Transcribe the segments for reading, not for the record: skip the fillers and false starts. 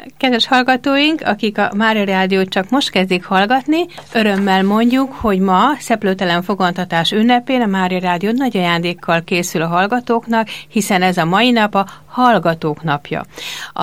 Kedves hallgatóink, akik a Mária Rádiót csak most kezdik hallgatni, örömmel mondjuk, hogy ma Szeplőtelen Fogantatás ünnepén a Mária Rádió nagy ajándékkal készül a hallgatóknak, hiszen ez a mai nap a Hallgatók napja. A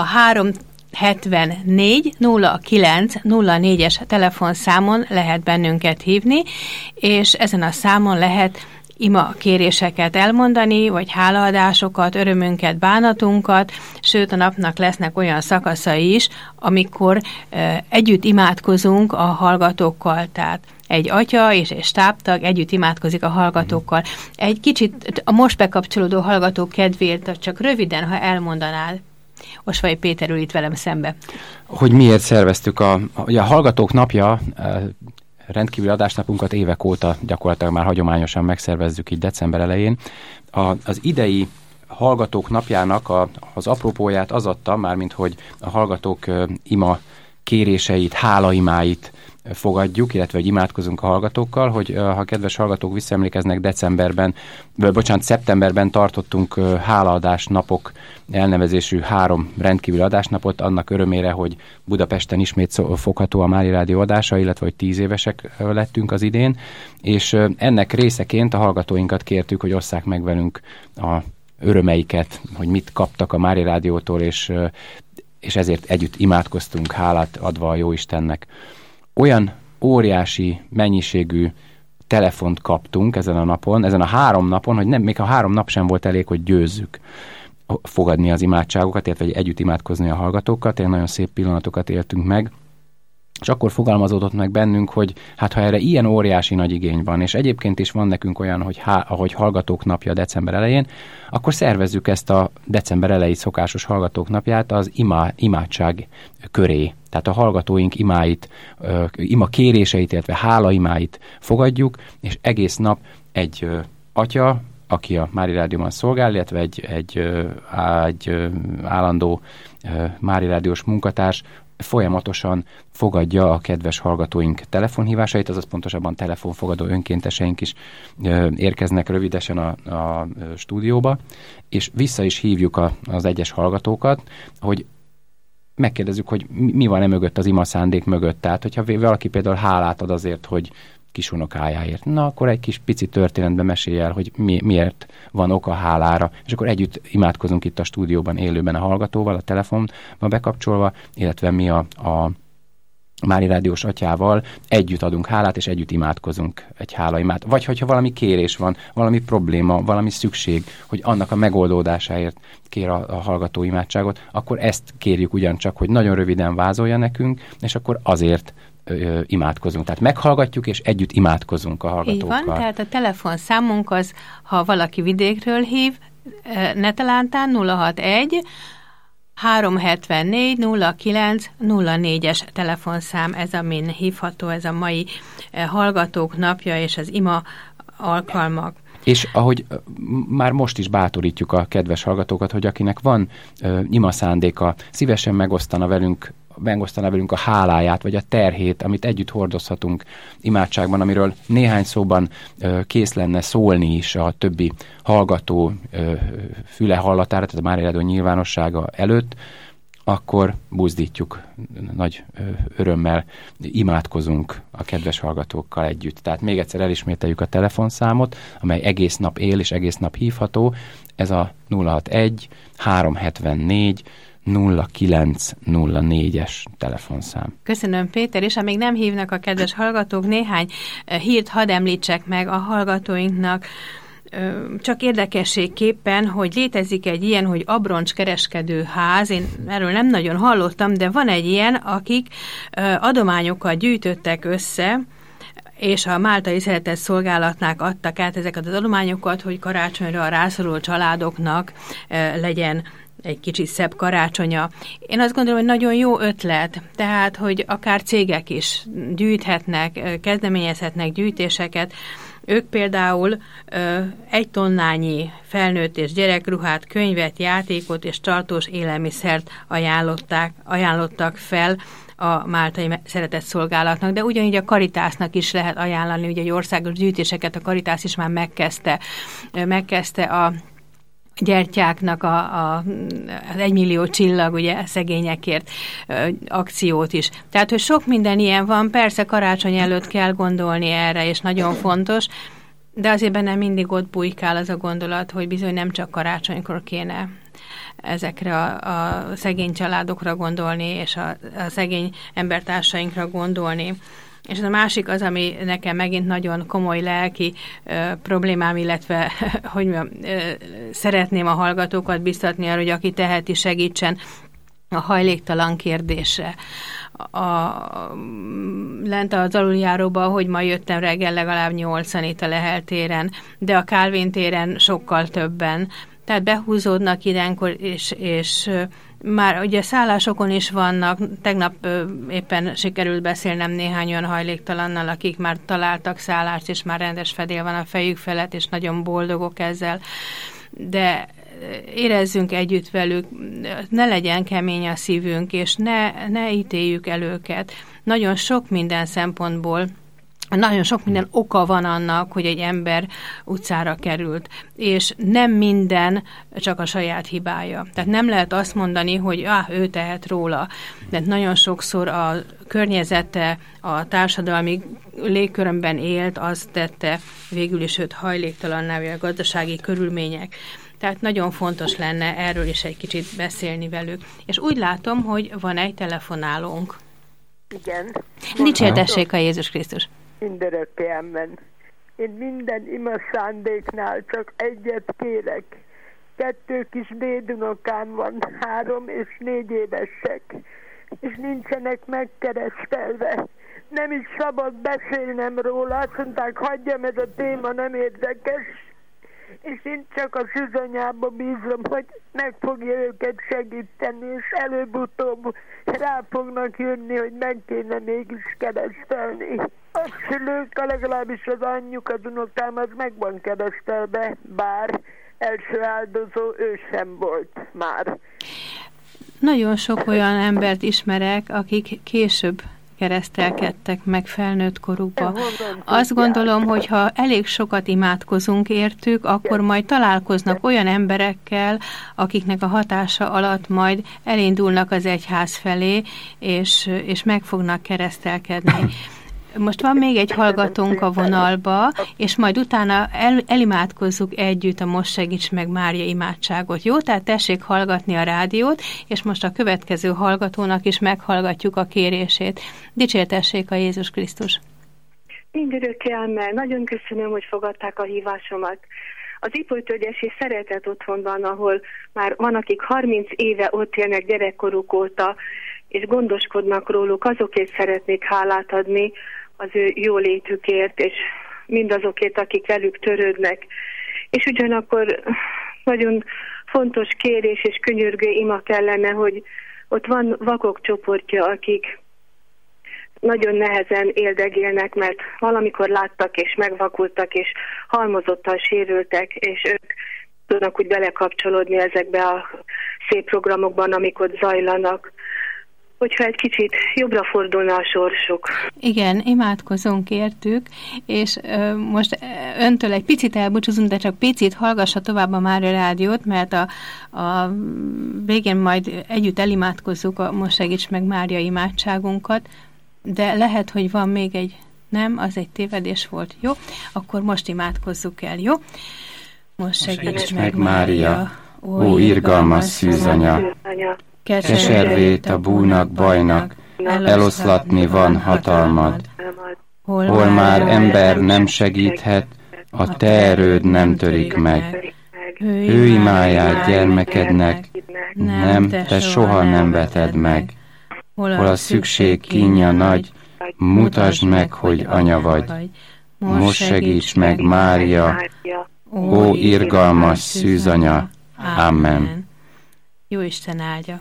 374 09 04-es telefonszámon lehet bennünket hívni, és ezen a számon lehet ima kéréseket elmondani, vagy hálaadásokat, örömünket, bánatunkat, sőt a napnak lesznek olyan szakaszai is, amikor együtt imádkozunk a hallgatókkal, tehát egy atya és egy stábtag együtt imádkozik a hallgatókkal. Egy kicsit a most bekapcsolódó hallgatók kedvéért csak röviden, ha elmondanál. Osvai Péter ül itt velem szembe. Hogy miért szerveztük a Hallgatók napja, rendkívüli adásnapunkat évek óta gyakorlatilag már hagyományosan megszervezzük így december elején. Az idei Hallgatók napjának az apropóját az adta, mármint hogy a hallgatók ima kéréseit, hálaimáit fogadjuk, illetve hogy imádkozunk a hallgatókkal, hogy ha kedves hallgatók visszaemlékeznek, szeptemberben tartottunk hálaadás napok elnevezésű 3 rendkívüli adásnapot, annak örömére, hogy Budapesten ismét fogható a Mária Rádió adása, illetve hogy 10 évesek lettünk az idén, és ennek részeként a hallgatóinkat kértük, hogy osszák meg velünk a örömeiket, hogy mit kaptak a Mária Rádiótól, és ezért együtt imádkoztunk, hálát adva a Jóistennek. Olyan óriási mennyiségű telefont kaptunk ezen a napon, ezen a 3 napon, hogy még a 3 nap sem volt elég, hogy győzzük fogadni az imádságokat, illetve együtt imádkozni a hallgatókkal. Tényleg nagyon szép pillanatokat éltünk meg, és akkor fogalmazódott meg bennünk, hogy hát ha erre ilyen óriási nagy igény van, és egyébként is van nekünk olyan, hogy ahogy Hallgatók napja december elején, akkor szervezzük ezt a december elejé szokásos Hallgatók napját az imádság köré. Tehát a hallgatóink imáit, ima kéréseit, illetve hálaimáit fogadjuk, és egész nap egy atya, aki a Mária Rádióban szolgál, illetve egy állandó Mária Rádiós munkatárs folyamatosan fogadja a kedves hallgatóink telefonhívásait, azaz pontosabban telefonfogadó önkénteseink is érkeznek rövidesen a stúdióba, és vissza is hívjuk az egyes hallgatókat, hogy megkérdezzük, hogy mi van mögött, az ima szándék mögött. Tehát, hogyha valaki például hálát ad azért, hogy kisunokájáért, na akkor egy kis pici történetben mesélj el, hogy miért van oka hálára, és akkor együtt imádkozunk itt a stúdióban élőben a hallgatóval, a telefonba bekapcsolva, illetve mi a Mária Rádiós atyával együtt adunk hálát, és együtt imádkozunk egy hálaimát. Vagy hogyha valami kérés van, valami probléma, valami szükség, hogy annak a megoldódásáért kér a hallgató imádságot, akkor ezt kérjük ugyancsak, hogy nagyon röviden vázolja nekünk, és akkor azért imádkozunk. Tehát meghallgatjuk, és együtt imádkozunk a hallgatókkal. Így van, tehát a telefonszámunk az, ha valaki vidékről hív, netelántán 061 374 09 04-es telefonszám, ez amin hívható, ez a mai Hallgatók napja és az ima alkalmak. És ahogy már most is bátorítjuk a kedves hallgatókat, hogy akinek van ima szándéka, szívesen megosztana velünk a háláját, vagy a terhét, amit együtt hordozhatunk imádságban, amiről néhány szóban kész lenne szólni is a többi hallgató füle hallatára, tehát a Mária Rádió nyilvánossága előtt, akkor buzdítjuk, nagy örömmel imádkozunk a kedves hallgatókkal együtt. Tehát még egyszer elismételjük a telefonszámot, amely egész nap él és egész nap hívható. Ez a 061 374 0904-es telefonszám. Köszönöm, Péter, és amíg nem hívnak a kedves hallgatók, néhány hírt hadd említsek meg a hallgatóinknak. Csak érdekességképpen, hogy létezik egy ilyen, hogy Abroncs kereskedőház, én erről nem nagyon hallottam, de van egy ilyen, akik adományokat gyűjtöttek össze, és a Máltai Szeretett Szolgálatnak adtak át ezeket az adományokat, hogy karácsonyra a rászoruló családoknak legyen egy kicsit szebb karácsonya. Én azt gondolom, hogy nagyon jó ötlet, tehát, hogy akár cégek is gyűjthetnek, kezdeményezhetnek gyűjtéseket. Ők például 1 tonnányi felnőtt és gyerekruhát, könyvet, játékot és tartós élelmiszert ajánlottak fel a Máltai Szeretett Szolgálatnak, de ugyanígy a Caritasnak is lehet ajánlani, ugye egy országos gyűjtéseket a Caritas is már megkezdte gyertyáknak az 1 millió csillag, ugye, szegényekért akciót is. Tehát, hogy sok minden ilyen van, persze karácsony előtt kell gondolni erre, és nagyon fontos, de azért bennem mindig ott bujkál az a gondolat, hogy bizony nem csak karácsonykor kéne ezekre a szegény családokra gondolni, és a szegény embertársainkra gondolni. És a másik az, ami nekem megint nagyon komoly lelki problémám, illetve hogy szeretném a hallgatókat biztatni arra, hogy aki teheti, segítsen a hajléktalan kérdésre. Lent az aluljáróba, hogy ma jöttem reggel legalább 8-an itt a Lehel téren, de a Kálvin téren sokkal többen. Tehát behúzódnak ilyenkor, és már ugye szállásokon is vannak. Tegnap éppen sikerült beszélnem néhány olyan hajléktalannal, akik már találtak szállást, és már rendes fedél van a fejük felett, és nagyon boldogok ezzel. De érezzünk együtt velük, ne legyen kemény a szívünk, és ne ítéljük el őket. Nagyon sok minden szempontból, nagyon sok minden oka van annak, hogy egy ember utcára került, és nem minden csak a saját hibája. Tehát nem lehet azt mondani, hogy ő tehet róla, de nagyon sokszor a környezete, a társadalmi légkörömben élt, azt tette végül is őt hajléktalanná, vagy a gazdasági körülmények. Tehát nagyon fontos lenne erről is egy kicsit beszélni velük. És úgy látom, hogy van egy telefonálónk. Igen. Dicsértessék a Jézus Krisztus. Mindörökké amen. Én minden ima szándéknál csak egyet kérek. 2 kis dédunokám van, 3 és 4 évesek, és nincsenek megkeresztelve. Nem is szabad beszélnem róla, azt mondták, hagyjam, ez a téma nem érdekes, és én csak a szűzanyába bízom, hogy meg fogja őket segíteni, és előbb-utóbb rá fognak jönni, hogy meg kéne mégis keresztelni. A szülők, legalábbis az anyjuk, az unokám, az meg van keresztelve, bár első áldozó ő sem volt már. Nagyon sok olyan embert ismerek, akik később keresztelkedtek meg felnőtt korukba. Azt gondolom, hogy ha elég sokat imádkozunk értük, akkor majd találkoznak olyan emberekkel, akiknek a hatása alatt majd elindulnak az egyház felé, és meg fognak keresztelkedni. Most van még egy hallgatónk a vonalba, és majd utána elimádkozzuk együtt a Most segíts meg Mária imádságot. Jó? Tehát tessék hallgatni a rádiót, és most a következő hallgatónak is meghallgatjuk a kérését. Dicsértessék a Jézus Krisztus! Mindörökké amen. Nagyon köszönöm, hogy fogadták a hívásomat. Az Ipolytölgyesi Szeretet Otthonban, ahol már van, akik 30 éve ott élnek gyerekkoruk óta, és gondoskodnak róluk, azokért szeretnék hálát adni, az ő jólétükért, és mindazokért, akik velük törődnek. És ugyanakkor nagyon fontos kérés és könyörgő ima kellene, hogy ott van vakok csoportja, akik nagyon nehezen éldegélnek, mert valamikor láttak és megvakultak, és halmozottan sérültek, és ők tudnak úgy belekapcsolódni ezekbe a szép programokban, amik ott zajlanak, hogyha egy kicsit jobbra fordulna a sorsuk. Igen, imádkozunk értük, és most öntől egy picit elbúcsúzunk, de csak picit hallgassa tovább a Mária Rádiót, mert a végén majd együtt elimádkozzuk a Most segíts meg Mária imádságunkat, de lehet, hogy van még egy, nem, az egy tévedés volt, jó? Akkor most imádkozzuk el, jó? Most segíts meg Mária, ó irgalmas szűzanya, keservét a búnak, bajnak, eloszlatni van hatalmad. Hol már ember nem segíthet, a te erőd nem törik meg. Ő imáját gyermekednek, nem, te soha nem veted meg. Hol a szükség kínja nagy, mutasd meg, hogy anya vagy. Most segíts meg, Mária, ó irgalmas szűzanya. Amen. Jó Isten áldja.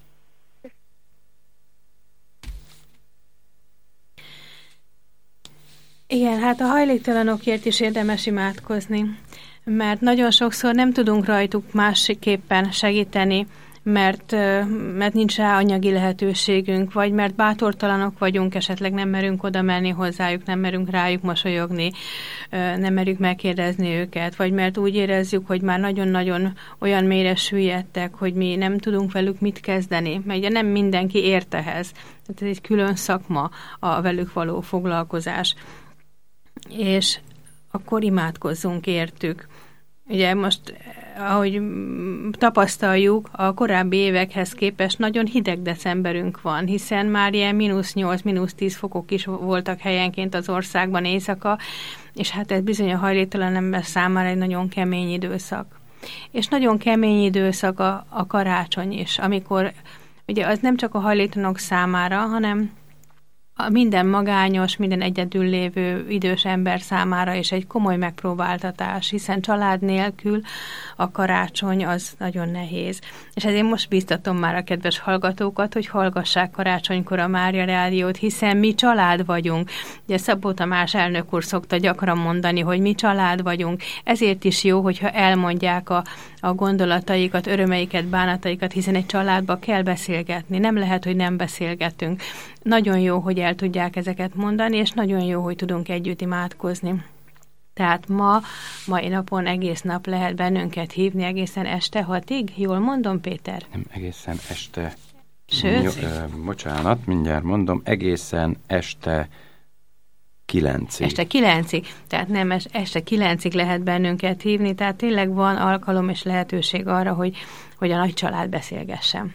Igen, hát a hajléktalanokért is érdemes imádkozni, mert nagyon sokszor nem tudunk rajtuk másképpen segíteni, mert nincs rá anyagi lehetőségünk, vagy mert bátortalanok vagyunk, esetleg nem merünk oda menni hozzájuk, nem merünk rájuk mosolyogni, nem merünk megkérdezni őket, vagy mert úgy érezzük, hogy már nagyon-nagyon olyan mélyre süllyedtek, hogy mi nem tudunk velük mit kezdeni, mert ugye nem mindenki ért ehhez. Tehát ez egy külön szakma a velük való foglalkozás. És akkor imádkozzunk értük. Ugye most, ahogy tapasztaljuk, a korábbi évekhez képest nagyon hideg decemberünk van, hiszen már ilyen -8, -10 fokok is voltak helyenként az országban éjszaka, és hát ez bizony a hajléktalan ember számára egy nagyon kemény időszak. És nagyon kemény időszak a karácsony is, amikor ugye az nem csak a hajléktalanok számára, hanem a minden magányos, minden egyedül lévő idős ember számára is egy komoly megpróbáltatás, hiszen család nélkül a karácsony az nagyon nehéz. És ezért most biztatom már a kedves hallgatókat, hogy hallgassák karácsonykor a Mária Rádiót, hiszen mi család vagyunk. Ugye Szabó Tamás elnök úr szokta gyakran mondani, hogy mi család vagyunk. Ezért is jó, hogyha elmondják a gondolataikat, örömeiket, bánataikat, hiszen egy családba kell beszélgetni. Nem lehet, hogy nem beszélgetünk. Nagyon jó, hogy el tudják ezeket mondani, és nagyon jó, hogy tudunk együtt imádkozni. Tehát mai napon egész nap lehet bennünket hívni, egészen este 6-ig. Jól mondom, Péter? Nem, egészen este. Sőt? Bocsánat, mindjárt mondom, egészen este 9-ig. Este 9-ig. Tehát nem, este 9-ig lehet bennünket hívni, tehát tényleg van alkalom és lehetőség arra, hogy a nagy család beszélgessen.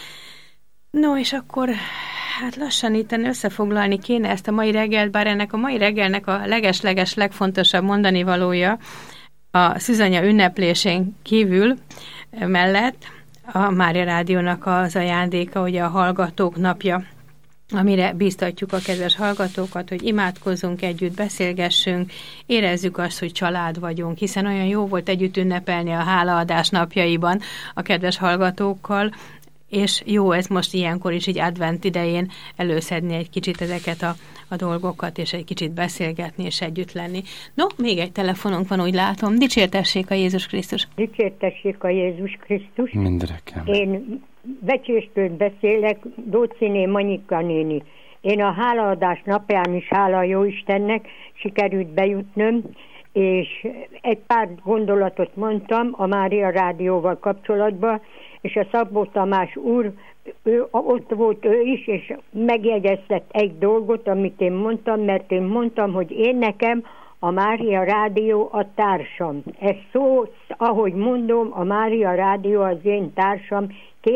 No, és akkor hát lassan itt összefoglalni kéne ezt a mai reggelt, bár ennek a mai reggelnek a leges-leges legfontosabb mondani valója a Szűzanya ünneplésén kívül mellett a Mária Rádiónak az ajándéka, ugye a Hallgatók napja, amire bíztatjuk a kedves hallgatókat, hogy imádkozzunk együtt, beszélgessünk, érezzük azt, hogy család vagyunk, hiszen olyan jó volt együtt ünnepelni a hálaadás napjaiban a kedves hallgatókkal, és jó ez most ilyenkor is így advent idején előszedni egy kicsit ezeket a dolgokat, és egy kicsit beszélgetni, és együtt lenni. No, még egy telefonunk van, úgy látom. Dicsértessék a Jézus Krisztus. Dicsértessék a Jézus Krisztus. Mindenekkel. Én Becséstől beszélek, Dóciné Manyika néni. Én a hálaadás napján is, hála jó Istennek, sikerült bejutnom, és egy pár gondolatot mondtam a Mária Rádióval kapcsolatban, és a Szabó Tamás úr, ott volt ő is, és megjegyezett egy dolgot, amit én mondtam, mert én mondtam, hogy én nekem a Mária Rádió a társam. Ez szó, ahogy mondom, a Mária Rádió az én társam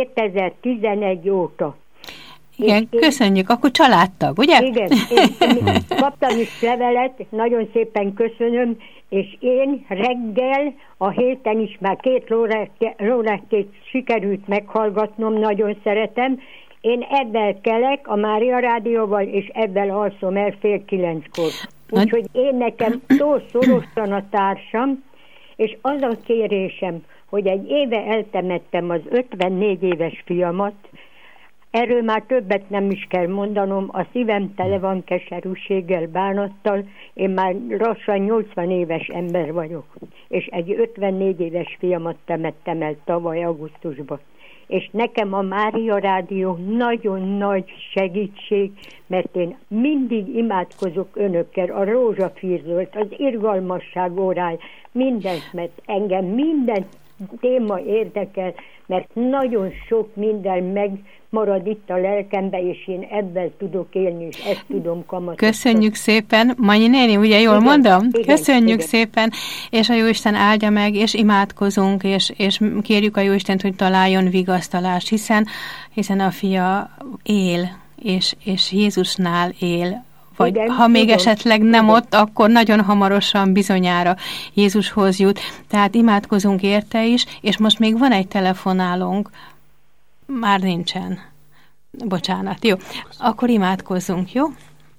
2011 óta. Igen, köszönjük, akkor családtag, ugye? Igen, én kaptam is levelet, nagyon szépen köszönöm, és én reggel, a héten is már 2 Lorettét sikerült meghallgatnom, nagyon szeretem. Én ebben kelek a Mária Rádióval, és ebben alszom el 8:30-kor. Úgyhogy én nekem szorosan a társam, és az a kérésem, hogy egy éve eltemettem az 54 éves fiamat. Erről már többet nem is kell mondanom, a szívem tele van keserűséggel, bánattal, én már lassan 80 éves ember vagyok, és egy 54 éves fiamat temettem el tavaly augusztusban. És nekem a Mária Rádió nagyon nagy segítség, mert én mindig imádkozok önökkel, a rózsafírzölt, az irgalmasság órája, mindent, mert engem minden téma érdekel, mert nagyon sok minden megmarad itt a lelkembe, és én ebben tudok élni, és ezt tudom kamatosítani. Köszönjük szépen, Manyi néni, ugye jól mondom? Igen, köszönjük szépen, és a Jóisten áldja meg, és imádkozunk, és kérjük a Jóistent, hogy találjon vigasztalást, hiszen a fia él, és Jézusnál él, vagy igen, ha még esetleg nem ott, akkor nagyon hamarosan bizonyára Jézushoz jut. Tehát imádkozunk érte is, és most még van egy telefonálónk. Már nincsen. Bocsánat, jó. Akkor imádkozzunk, jó?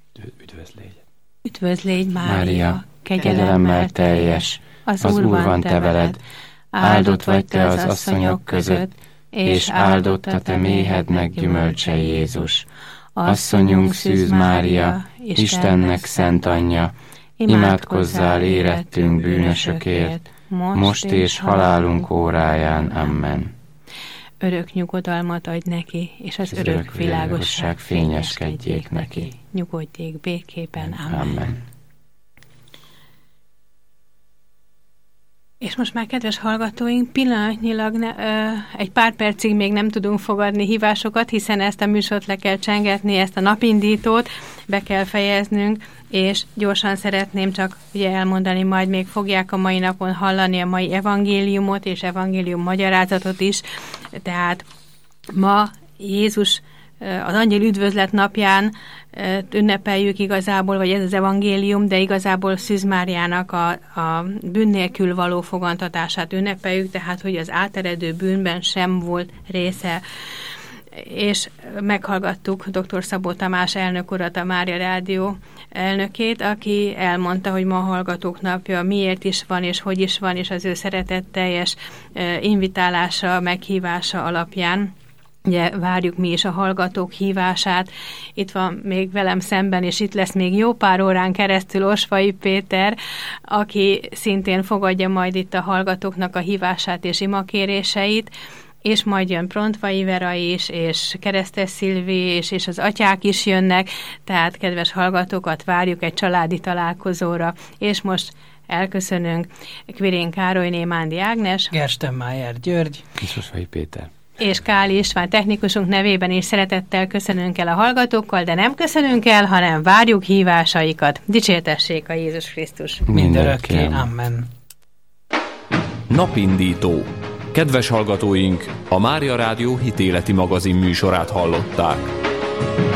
Üdvözlégy, Mária, kegyelemmel teljes, az Úr van te veled, áldott vagy te az asszonyok között, és áldott a te méhednek gyümölcse Jézus. Asszonyunk Szűz Mária, Istennek szent anyja, imádkozzál érettünk bűnösökért, most és halálunk óráján. Amen. örök nyugodalmat adj neki, és az örök világosság fényeskedjék neki. Nyugodjék békében. Amen. És most már, kedves hallgatóink, pillanatnyilag egy pár percig még nem tudunk fogadni hívásokat, hiszen ezt a műsort le kell csengetni, ezt a napindítót be kell fejeznünk, és gyorsan szeretném csak ugye elmondani, majd még fogják a mai napon hallani a mai evangéliumot és evangélium magyarázatot is. Tehát ma Jézus az angyal üdvözlet napján ünnepeljük igazából, vagy ez az evangélium, de igazából Szűz Máriának a bűn nélkül való fogantatását ünnepeljük, tehát hogy az áteredő bűnben sem volt része. És meghallgattuk dr. Szabó Tamás elnök urat, a Mária Rádió elnökét, aki elmondta, hogy ma a Hallgatók Napja miért is van, és hogy is van, és az ő szeretetteljes invitálása, meghívása alapján. Ugye várjuk mi is a hallgatók hívását. Itt van még velem szemben, és itt lesz még jó pár órán keresztül Osvai Péter, aki szintén fogadja majd itt a hallgatóknak a hívását és imakéréseit, és majd jön Prontvai Vera is, és Keresztes Szilvi, és az atyák is jönnek, tehát kedves hallgatókat várjuk egy családi találkozóra, és most elköszönünk Kvirén Károly, Némándi Ágnes, Gerstenmájer György, és Osvai Péter. És Káli István technikusunk nevében is szeretettel köszönünk el a hallgatókkal, de nem köszönünk el, hanem várjuk hívásaikat. Dicsértessék a Jézus Krisztus. Mindörökké. Amen. Napindító. Kedves hallgatóink, a Mária Rádió hitéleti magazin műsorát hallották.